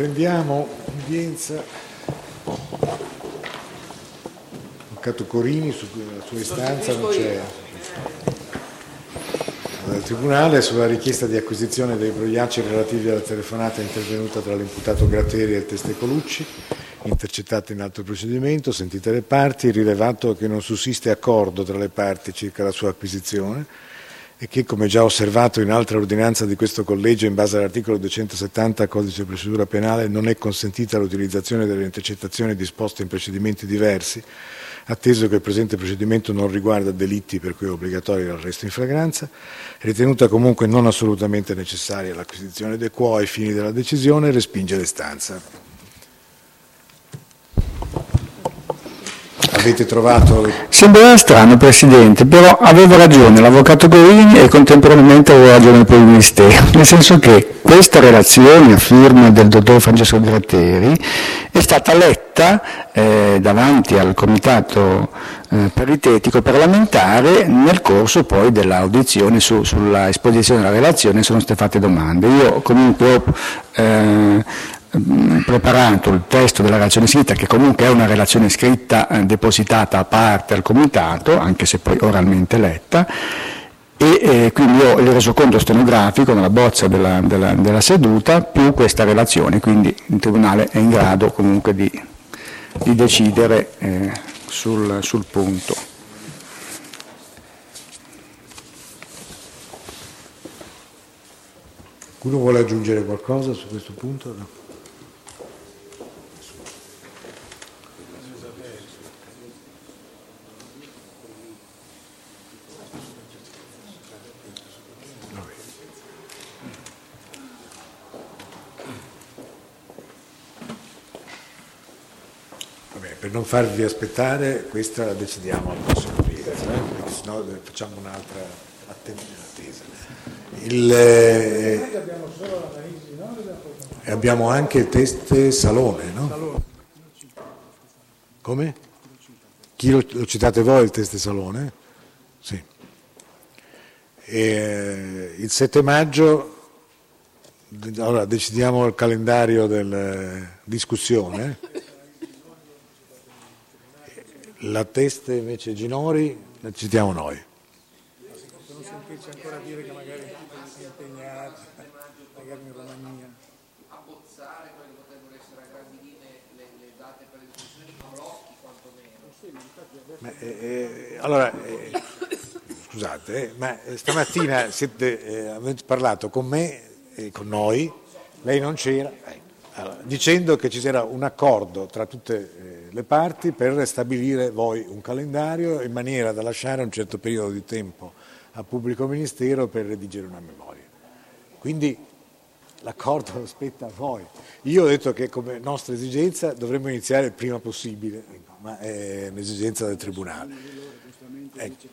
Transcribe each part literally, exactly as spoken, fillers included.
Riprendiamo l'udienza. Avvocato Corini, sulla sua istanza non c'è. Dal Tribunale sulla richiesta di acquisizione dei brogliacci relativi alla telefonata intervenuta tra l'imputato Gratteri e il Testecolucci, intercettata in altro procedimento, sentite le parti, rilevato che non sussiste accordo tra le parti circa la sua acquisizione e che, come già osservato in altra ordinanza di questo Collegio in base all'articolo duecentosettanta Codice di procedura penale, non è consentita l'utilizzazione delle intercettazioni disposte in procedimenti diversi, atteso che il presente procedimento non riguarda delitti per cui è obbligatorio l'arresto in flagranza, ritenuta comunque non assolutamente necessaria l'acquisizione dei quo ai fini della decisione, respinge l'istanza. Avete trovato... Sembrava strano, Presidente, però aveva ragione l'Avvocato Corini e contemporaneamente aveva ragione poi il Ministero, nel senso che questa relazione a firma del Dottor Francesco Gratteri è stata letta eh, davanti al Comitato eh, Paritetico Parlamentare nel corso poi dell'audizione su, sulla esposizione della relazione sono state fatte domande. Io comunque ho eh, preparato il testo della relazione scritta, che comunque è una relazione scritta eh, depositata a parte al Comitato, anche se poi oralmente letta, e eh, quindi ho il resoconto stenografico nella bozza della, della, della seduta più questa relazione, quindi il Tribunale è in grado comunque di, di decidere eh, sul, sul punto. Qualcuno vuole aggiungere qualcosa su questo punto? No. Per non farvi aspettare, questa la decidiamo al prossimo udienza, eh? Perché sennò facciamo un'altra attesa. Il, eh, e abbiamo anche il test Salone, no? Come? Chi lo, lo citate voi il test Salone? Sì. E, il sette maggio, allora decidiamo il calendario della discussione. La testa invece Ginori la citiamo noi. Per non sentirci ancora dire che magari si è impegnata, magari in Romania. Abbozzare quelle che potrebbero essere a grandi linee le, le date per le discussioni di blocchi quantomeno. Ma, eh, allora, eh, scusate, eh, ma stamattina siete, eh, avete parlato con me e con noi, lei non c'era, eh, allora, dicendo che ci c'era un accordo tra tutte eh, le parti per stabilire voi un calendario in maniera da lasciare un certo periodo di tempo al pubblico ministero per redigere una memoria. Quindi l'accordo spetta a voi. Io ho detto che come nostra esigenza dovremmo iniziare il prima possibile, ma è un'esigenza del Tribunale. Ecco.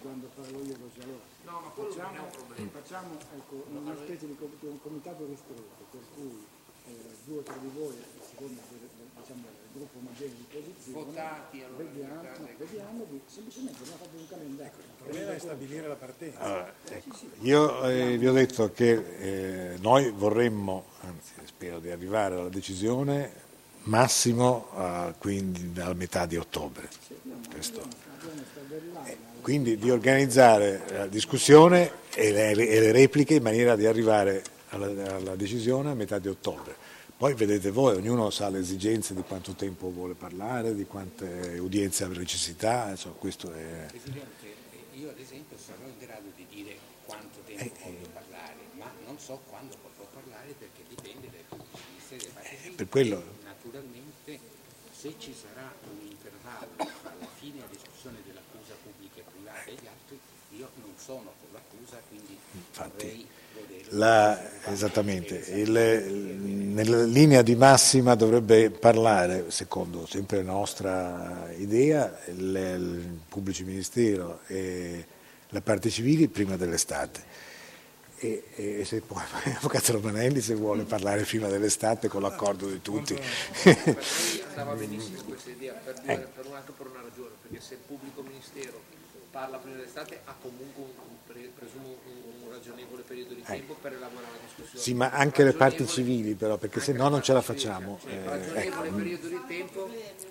Facciamo, facciamo ecco, una specie di comitato ristretto, per cui eh, due o tre di voi, a seconda del diciamo, gruppo maggiore di posizione, votati, allora vediamo, no, vediamo di, semplicemente dobbiamo fare un calendario. Il problema è stabilire la partenza. Allora, ecco, io eh, vi ho detto che eh, noi vorremmo, anzi spero di arrivare alla decisione, massimo a, quindi alla metà di ottobre. Questo. Eh, quindi di organizzare la discussione e le, e le repliche in maniera di arrivare alla, alla decisione a metà di ottobre. Poi vedete voi, ognuno sa le esigenze di quanto tempo vuole parlare, di quante udienze ha necessità, insomma, questo è... Presidente, io ad esempio sarò in grado di dire quanto tempo eh, voglio eh, parlare, ma non so quando potrò parlare perché dipende dai punti di vista dei partiti. Per quello... Naturalmente, se ci sarà un intervallo alla fine della discussione dell'accusa pubblica e privata e gli altri, io non sono con l'accusa, quindi vorrei... La, esattamente, il, nella linea di massima dovrebbe parlare, secondo sempre la nostra idea, il, il pubblico ministero e le parti civili prima dell'estate. E, e se poi l'avvocato Romanelli se vuole parlare prima dell'estate con l'accordo di tutti. Andava benissimo questa idea, per, due, per un, anche per una ragione, perché se il pubblico ministero parla prima dell'estate ha comunque un, un, presumo un, un ragionevole periodo di tempo per elaborare la discussione. Sì, ma anche le parti civili però, perché se no non ce la facciamo. Cioè, eh, ragionevole ecco. periodo di tempo.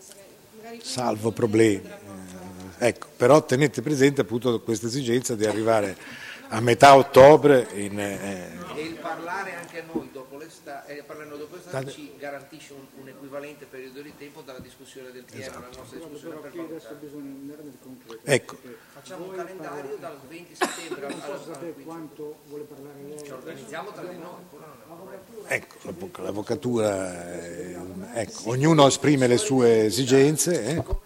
Salvo problemi. Eh, ecco, però tenete presente appunto questa esigenza di arrivare a metà ottobre in, eh, E il parlare anche a noi dopo l'estate, eh, parlando dopo l'estate ci garantisce un, un equivalente periodo di tempo dalla discussione del P M, Esatto. la nostra discussione per Però qui adesso valutare. bisogna andare nel concreto. Ecco. Facciamo un calendario dal venti settembre al, Non al, so sapere al quindici. quanto vuole parlare lei. Ci organizziamo tra di noi, ancora non è un problema. ecco, l'avvoc- l'avvocatura, eh, ecco, ognuno esprime le sue esigenze. Eh.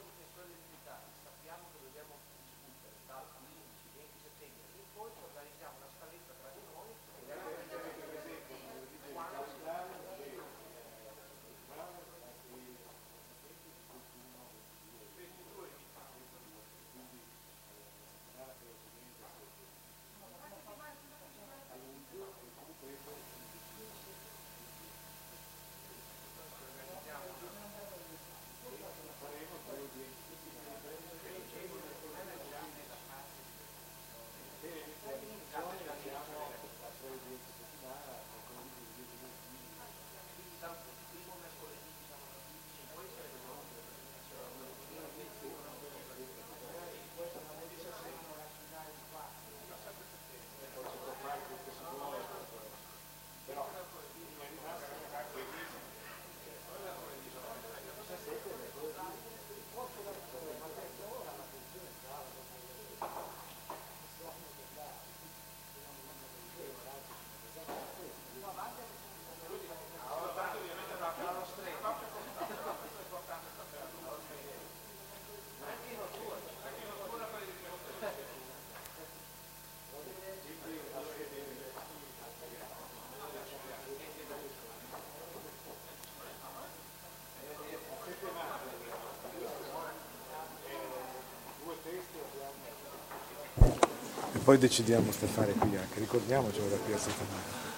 E poi decidiamo sta fare qui anche, ricordiamocelo da qui a settimana.